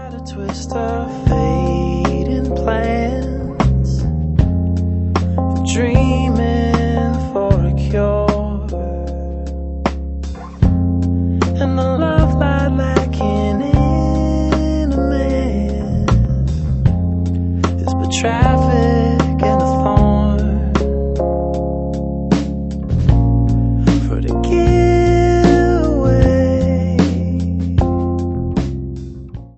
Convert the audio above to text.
Try to twist our fate in plans for dreaming